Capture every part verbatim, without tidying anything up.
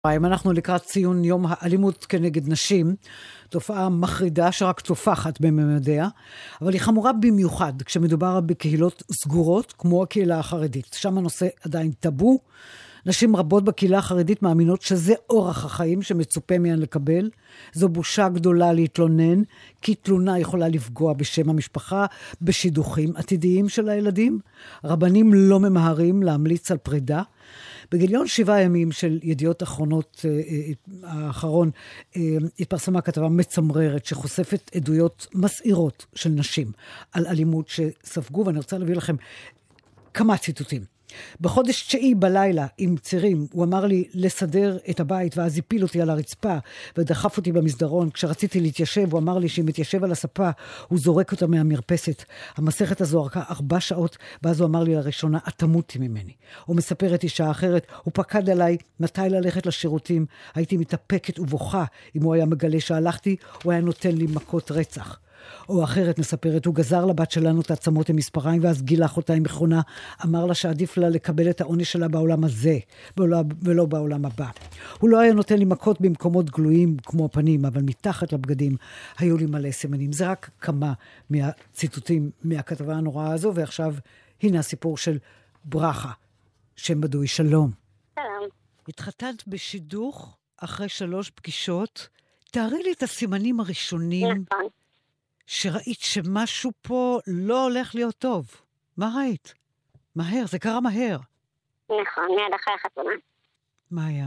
אם אנחנו לקראת ציון יום האלימות כנגד נשים, תופעה מחרידה שרק תופחת בממדיה, אבל היא חמורה במיוחד כשמדובר בקהילות סגורות כמו הקהילה החרדית. שם הנושא עדיין טאבו. נשים רבות בקהילה החרדית מאמינות שזה אורח החיים שמצופה מהן לקבל. זו בושה גדולה להתלונן, כי תלונה יכולה לפגוע בשם המשפחה, בשידוכים עתידיים של הילדים. רבנים לא ממהרים להמליץ על פרידה. בגיליון שבעה ימים של ידיעות אחרונות האחרון התפרסמה כתבה מצמררת שחושפת עדויות מסעירות של נשים על אלימות שספגו, ואני רוצה להביא לכם כמה ציטוטים. בחודש תשיעי בלילה עם צירים, הוא אמר לי לסדר את הבית, ואז הפיל אותי על הרצפה ודחף אותי במסדרון. כשרציתי להתיישב, הוא אמר לי שאם מתיישב על הספה, הוא זורק אותה מהמרפסת. המסכת הזו ארכה ארבע שעות, ואז הוא אמר לי לראשונה, את תמותי ממני. הוא מספר את אישה אחרת, הוא פקד עליי מתי ללכת לשירותים. הייתי מתאפקת ובוכה. אם הוא היה מגלה שהלכתי, הוא היה נותן לי מכות רצח. או אחרת מספרת, הוא גזר לבת שלנו את העצמות עם מספריים, ואז גילח אותה עם מכונה, אמר לה שעדיף לה לקבל את העונש שלה בעולם הזה, ולא, ולא בעולם הבא. הוא לא היה נותן לי מכות במקומות גלויים כמו הפנים, אבל מתחת לבגדים היו לי מלא סימנים. זה רק כמה מהציטוטים מהכתבה הנוראה הזו, ועכשיו הנה הסיפור של ברכה, שם בדוי. שלום. שלום. התחתנת בשידוך אחרי שלוש פגישות. תארי לי את הסימנים הראשונים. נכון. שראית שמשהו פה לא הולך להיות טוב. מה ראית? מהר, זה קרה מהר. נכון, מיד אחרי החתונה. מה היה?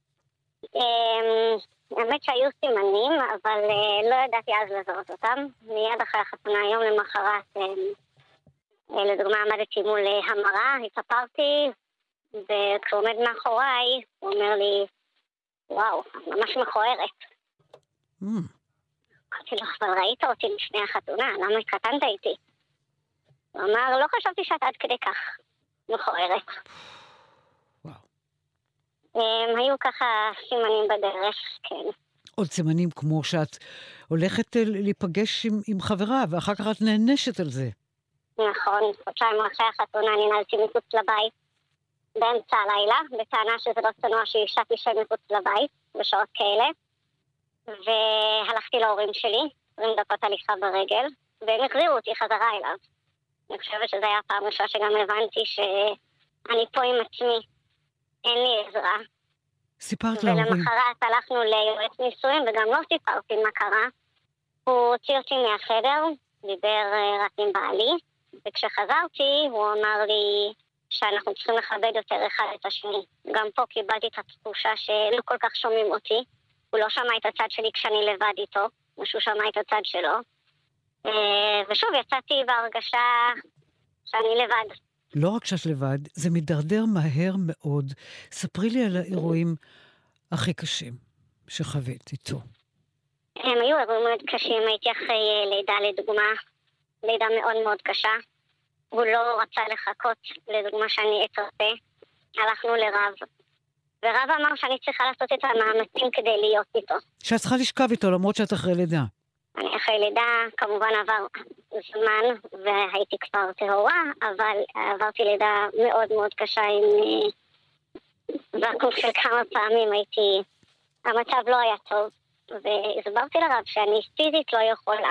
האמת שהיו סימנים, אבל לא ידעתי אז לזהות אותם. מיד אחרי החתונה, יום למחרת, לדוגמה עמדתי מול המראה, התאפרתי, וכשהוא עומד מאחוריי, הוא אומר לי, וואו, ממש מכוערת. Mm. אמרתי לו, אבל ראית אותי לפני החתונה, למה התחתנת איתי? הוא אמר, לא חשבתי שאת עד כדי כך מכוערת. וואו. הם היו ככה סימנים בדרך, כן. עוד סימנים כמו שאת הולכת להיפגש עם, עם חברה, ואחר כך את נענשת על זה. נכון, חודשיים אחרי החתונה ננעלתי מחוץ לבית, באמצע הלילה, בטענה שזה לא צנוע שאישה תשב מחוץ לבית, בשעות כאלה. והלכתי להורים שלי, עשרים דקות הליכה ברגל, והם החזירו אותי חזרה אליו. אני חושבת שזה היה פעם ראשונה שגם הבנתי שאני פה עם עצמי, אין לי עזרה. סיפרת להורים. ולמחרת הלכנו ליועץ נישואים, וגם לא סיפרתי מה קרה. הוא הוציא אותי מהחדר, דיבר רק עם בעלי, וכשחזרתי הוא אמר לי שאנחנו צריכים לכבד יותר אחד את השני. גם פה קיבלתי את התחושה שלא כל כך שומעים אותי. הוא לא שמע את הצד שלי כשאני לבד איתו, משהו שמע את הצד שלו. ושוב, יצאתי בהרגשה שאני לבד. לא רק שאת לבד, זה מדרדר מהר מאוד. ספרי לי על האירועים הכי קשים שחווית איתו. הם היו אירועים מאוד קשים, הייתי אחרי לידה לדוגמה, לידה מאוד מאוד קשה. הוא לא רצה לחכות לדוגמה שאני אתרפא. הלכנו לרב. ורב אמר שאני צריכה לעשות את המאמצים כדי להיות איתו. שאת צריכה לשכב איתו, למרות שאת אחרי לידה. אני אחרי לידה, כמובן עבר זמן, והייתי כבר טהורה, אבל עברתי לידה מאוד מאוד קשה עם ועקוף של כמה פעמים. הייתי, המצב לא היה טוב, והסברתי לרב שאני פיזית לא יכולה.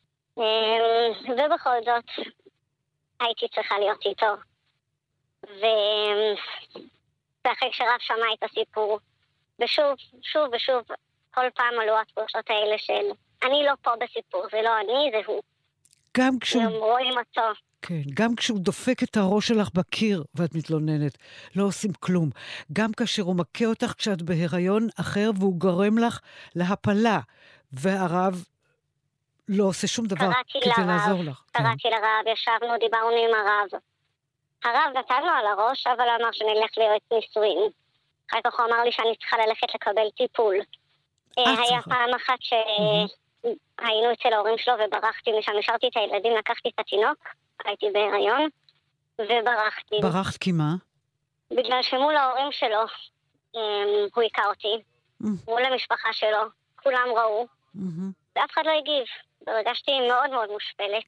ובכל זאת, הייתי צריכה להיות איתו. ו... ואחרי כשרב שמע את הסיפור, ושוב, שוב ושוב, כל פעם עלו התחושות האלה של, אני לא פה בסיפור, זה לא אני, זה הוא. גם כשהוא... הם רואים אותו. כן, גם כשהוא דופק את הראש שלך בקיר, ואת מתלוננת, לא עושים כלום. גם כאשר הוא מכה אותך כשאת בהיריון אחר, והוא גורם לך להפלה, והרב לא עושה שום דבר כדי לרב, לעזור לך. קראתי כן. לרב, ישבנו, דיברנו עם הרב. הרב נתן לו על הראש, אבל אמר שנלך ליועץ נישואים. אחר כך הוא אמר לי שאני צריכה ללכת לקבל טיפול. היה פעם אחת שהיינו אצל ההורים שלו וברחתי משם, נשארתי את הילדים, לקחתי את התינוק, הייתי בהיריון, וברחתי. ברחת כי מה? בגלל שמול ההורים שלו הוא היכה אותי, מול המשפחה שלו, כולם ראו, ואף אחד לא הגיב. הרגשתי מאוד מאוד מושפלת.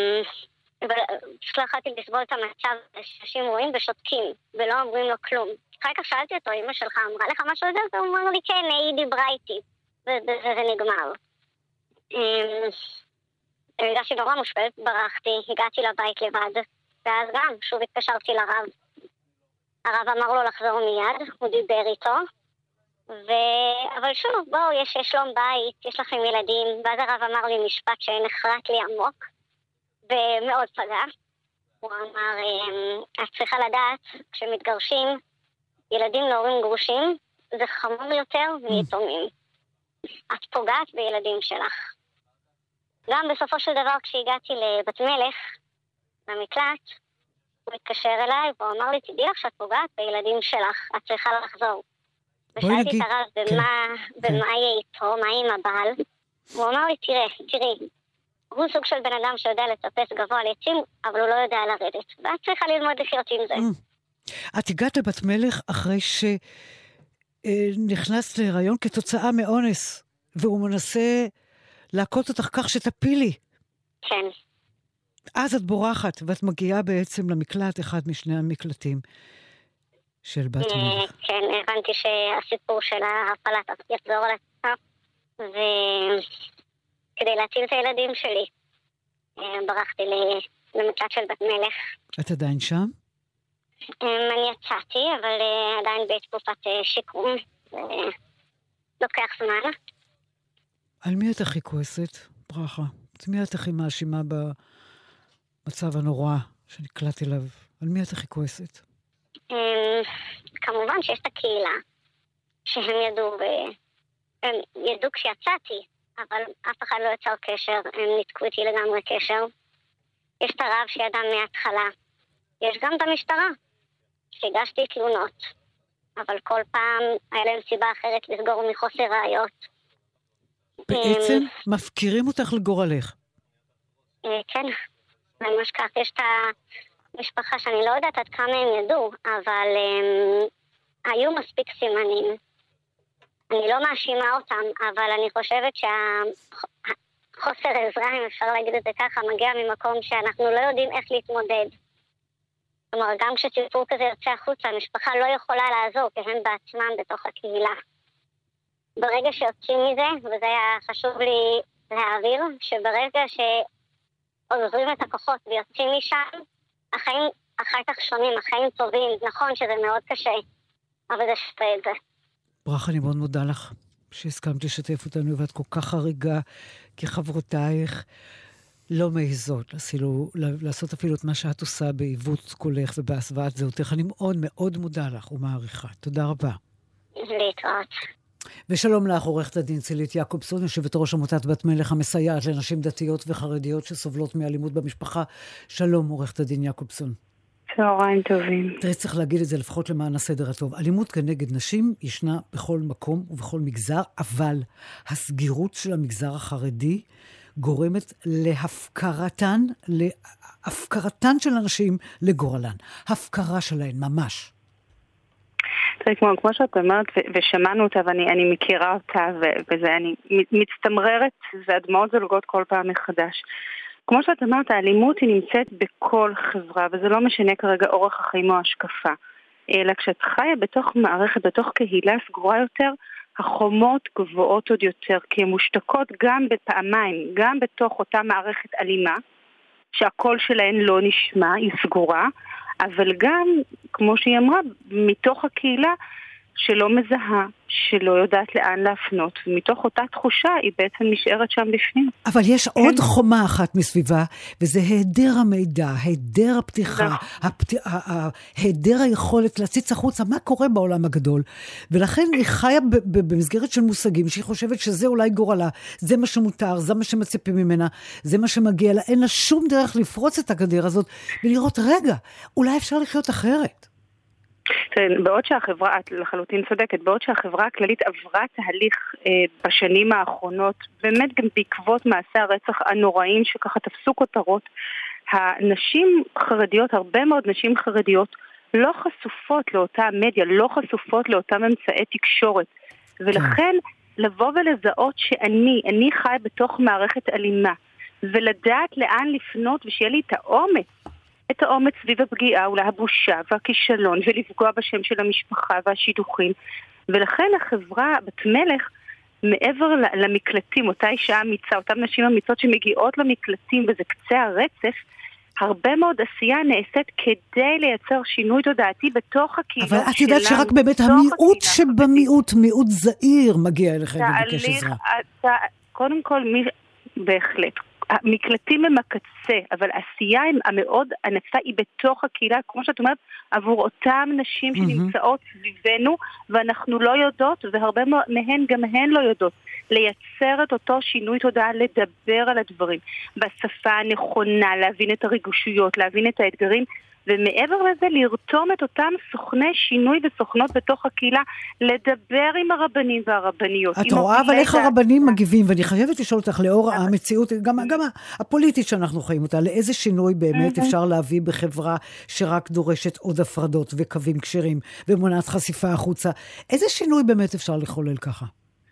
אבל פשוט לא יכולתי לסבול את המצב שאנשים רואים ושותקים ולא אומרים לו כלום. אחר כך שאלתי אותו, אמא שלך אמרה לך משהו על זה? הוא אמר לי, כן, היא דיברה איתי. וזה נגמר. הרגשתי נורא מושפלת, ברחתי, הגעתי לבית לבד, ואז גם, שוב התקשרתי לרב. הרב אמר לו לחזור מיד, הוא דיבר איתו, ו... אבל שוב, בואו, יש שלום בית, יש לכם ילדים, ואז הרב אמר לי משפט שנחרט לי עמוק, ומאוד פגע. הוא אמר, את צריכה לדעת, כשמתגרשים, ילדים להורים גרושים, זה חמור יותר מיתומים. את פוגעת בילדים שלך. גם בסופו של דבר, כשהגעתי לבת מלך, למקלט, הוא התקשר אליי, והוא אמר לי, תדעי לך שאת פוגעת בילדים שלך, את צריכה לחזור. ושאלתי את הרב, במה, במה יהיה איתו, מה עם הבעל? הוא אמר לי, תראה, תראי, הוא סוג של בן אדם שיודע לטפס גבוה לעצים, אבל הוא לא יודע לרדת. ואת צריכה ללמוד לחיות עם זה. את הגעת לבת מלך אחרי שנכנסת להיריון כתוצאה מאונס, והוא מנסה להכות אותך כך שתפילי. כן. אז את בורחת, ואת מגיעה בעצם למקלט, אחד משני המקלטים של בת מלך. כן, הבנתי שהסיפור של ההפלת יחזור על עצמה, וכדי להציל את הילדים שלי, ברחתי למקלט של בת מלך. את עדיין שם? אני יצאתי, אבל עדיין בתקופת שיקום, לוקח זמן. על מי את הכי כועסת, ברכה? את מי את הכי מאשימה במצב הנורא שנקלט אליו? על מי את הכי כועסת? כמובן שיש את הקהילה, שהם ידעו, הם ידעו כשיצאתי, אבל אף אחד לא יצר קשר, הם ניתקו איתי לגמרי קשר. יש את הרב שידע מההתחלה. יש גם את המשטרה, שהגשתי תלונות, אבל כל פעם היה להם סיבה אחרת לסגור מחוסר ראיות. בעצם מפקירים אותך לגורלך. כן, ממש כך. יש את המשפחה שאני לא יודעת עד כמה הם ידעו, אבל היו מספיק סימנים. אני לא מאשימה אותם, אבל אני חושבת שהחוסר עזרה, אם אפשר להגיד את זה ככה, מגיע ממקום שאנחנו לא יודעים איך להתמודד. כלומר, גם כשסיפור כזה יוצא החוצה, המשפחה לא יכולה לעזור, כי הם בעצמם בתוך הקהילה. ברגע שיוצאים מזה, וזה היה חשוב לי להעביר, שברגע שעוזרים את הכוחות ויוצאים משם, החיים אחר כך שונים, החיים טובים. נכון שזה מאוד קשה, אבל זה שווה את זה. ברכה, אני מאוד מודה לך שהסכמת לשתף אותנו, ואת כל כך חריגה, כי חברותייך לא מעיזות אפילו, לעשות אפילו את מה שאת עושה בעיוות קולך ובהסוואת זהותך. אני מאוד מאוד מודה לך ומעריכה. תודה רבה. להתראות. ושלום לך, עורכת הדין צילית יעקובסון, יושבת ראש עמותת בת מלך המסייעת לנשים דתיות וחרדיות שסובלות מאלימות במשפחה. שלום, עורכת הדין יעקובסון. צהריים טובים. תראי, צריך להגיד את זה לפחות למען הסדר הטוב. אלימות כנגד נשים ישנה בכל מקום ובכל מגזר, אבל הסגירות של המגזר החרדי גורמת להפקרתן, להפקרתן של אנשים לגורלן. הפקרה שלהן, ממש. תראי, כמו, כמו שאת אומרת, ו- ושמענו אותה, ואני אני מכירה אותה, ו- וזה, אני מצטמררת, והדמעות זולגות כל פעם מחדש. כמו שאת אמרת, האלימות היא נמצאת בכל חברה, וזה לא משנה כרגע אורח החיים או השקפה. אלא כשאת חיה בתוך מערכת, בתוך קהילה סגורה יותר, החומות גבוהות עוד יותר, כי הן מושתקות גם בפעמיים, גם בתוך אותה מערכת אלימה, שהקול שלהן לא נשמע, היא סגורה, אבל גם, כמו שהיא אמרה, מתוך הקהילה שלא מזהה, שלא יודעת לאן להפנות, ומתוך אותה תחושה היא בעצם נשארת שם בפנים. אבל יש כן. עוד חומה אחת מסביבה, וזה היעדר המידע, היעדר הפתיחה, הפת... היעדר היכולת להציץ החוצה, מה קורה בעולם הגדול, ולכן היא חיה ב- ב- במסגרת של מושגים, שהיא חושבת שזה אולי גורלה, זה מה שמותר, זה מה שמצפים ממנה, זה מה שמגיע לה, אין לה שום דרך לפרוץ את הגדר הזאת, ולראות, רגע, אולי אפשר לחיות אחרת. בעוד שהחברה, את לחלוטין צודקת, בעוד שהחברה הכללית עברה תהליך אה, בשנים האחרונות, באמת גם בעקבות מעשי הרצח הנוראים שככה תפסו כותרות, הנשים חרדיות, הרבה מאוד נשים חרדיות, לא חשופות לאותה מדיה, לא חשופות לאותם אמצעי תקשורת, ולכן לבוא ולזהות שאני, אני חי בתוך מערכת אלימה, ולדעת לאן לפנות ושיהיה לי את האומץ, את האומץ סביב הפגיעה, אולי הבושה והכישלון, ולפגוע בשם של המשפחה והשידוכים. ולכן החברה בת מלך, מעבר למקלטים, אותה אישה אמיצה, אותם נשים אמיצות שמגיעות למקלטים, וזה קצה הרצף, הרבה מאוד עשייה נעשית כדי לייצר שינוי תודעתי בתוך הקהילות שלנו. אבל את יודעת שרק באמת המיעוט שבמיעוט, מיעוט זעיר, מגיע אליכם ובקש עזרה. קודם כל, בהחלט. המקלטים הם הקצה, אבל העשייה המאוד ענפה היא בתוך הקהילה, כמו שאת אומרת, עבור אותם נשים שנמצאות סביבנו, ואנחנו לא יודעות, והרבה מהן גם הן לא יודעות, לייצר את אותו שינוי תודעה, לדבר על הדברים, בשפה הנכונה, להבין את הריגושיות, להבין את האתגרים, ומעבר לזה לרתום את אותם סוכני שינוי וסוכנות בתוך הקהילה, לדבר עם הרבנים והרבניות. את רואה אבל איך הרבנים מגיבים, ואני חייבת לשאול אותך לאור המציאות, גם, גם הפוליטית שאנחנו חיים אותה, לאיזה שינוי באמת אפשר להביא בחברה שרק דורשת עוד הפרדות וקווים כשרים, ומונעת חשיפה החוצה, איזה שינוי באמת אפשר לחולל ככה?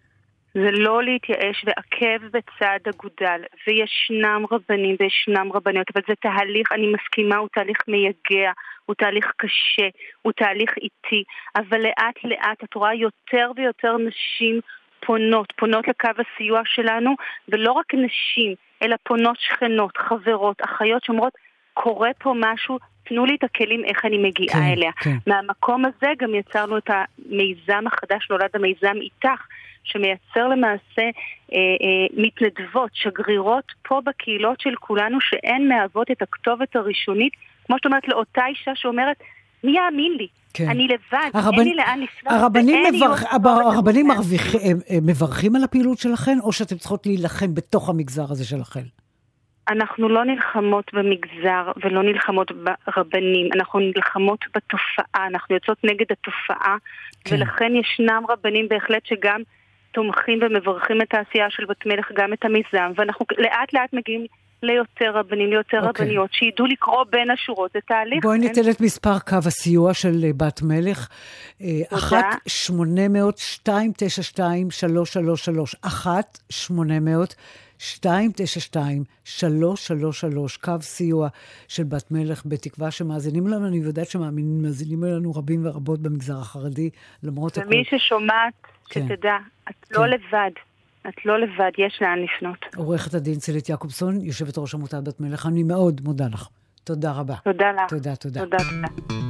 זה לא להתייאש ועקב בצד אגודל, וישנם רבנים וישנם רבניות, אבל זה תהליך, אני מסכימה, הוא תהליך מייגע, הוא תהליך קשה, הוא תהליך איטי, אבל לאט לאט את רואה יותר ויותר נשים פונות, פונות לקו הסיוע שלנו, ולא רק נשים, אלא פונות שכנות, חברות, אחיות שאומרות, קורה פה משהו, תנו לי את הכלים איך אני מגיעה כן, אליה. כן. מהמקום הזה גם יצרנו את המיזם החדש, נולד המיזם איתך, שמייצר למעשה אה, אה, מתנדבות, שגרירות פה בקהילות של כולנו, שהן מהוות את הכתובת הראשונית, כמו שאת אומרת לאותה אישה שאומרת, מי יאמין לי? כן. אני לבד, הרבנ... אין לי לאן לפנות. הרבנים, מברכ... הרבנים מרוויח... מברכים על הפעילות שלכם, או שאתם צריכות להילחם בתוך המגזר הזה שלכם? אנחנו לא נלחמות במגזר ולא נלחמות ברבנים, אנחנו נלחמות בתופעה, אנחנו יוצאות נגד התופעה, כן. ולכן ישנם רבנים בהחלט שגם תומכים ומברכים את העשייה של בת מלך, גם את המיזם, ואנחנו לאט לאט מגיעים ליותר רבנים, ליותר okay. רבניות, שידעו לקרוא בין השורות את תהליך. בואי ניתן את מספר קו הסיוע של בת מלך, אחת שמונה מאות שתיים תשע שתיים שלוש שלוש שלוש, אחת שמונה מאות שתיים תשע שתיים שלוש שלוש שלוש, קו סיוע של בת מלך, בתקווה שמאזינים לנו, אני יודעת שמאזינים לנו רבים ורבות במגזר החרדי, למרות הכל. ומי ששומעת, כן. שתדע, את כן. לא לבד. את לא לבד, יש לאן לפנות. עורכת הדין צילית יעקובסון, יושבת ראש עמותת בת מלך, אני מאוד מודה לך. תודה רבה. תודה לך. תודה, תודה. תודה, תודה.